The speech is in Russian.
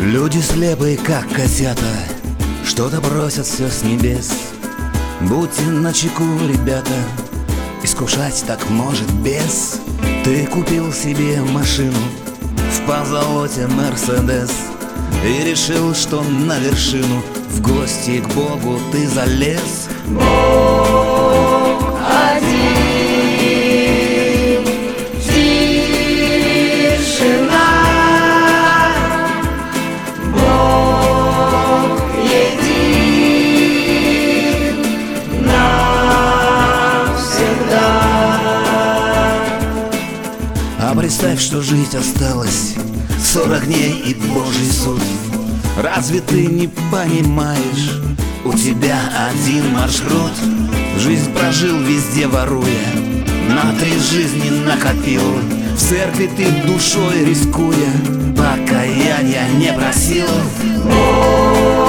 Люди слепые, как котята, что-то бросят все с небес. Будьте начеку, ребята, искушать так может без. Ты купил себе машину в позолоте Мерседес и решил, что на вершину в гости к Богу ты залез. Бог один, тишина. Бог един навсегда. А представь, что жить осталось 40 дней и Божий суд. Разве ты не понимаешь, у тебя один маршрут? Жизнь прожил везде воруя, на 3 жизни накопил. В церкви ты душой рискуя, покаяния не просил. Бог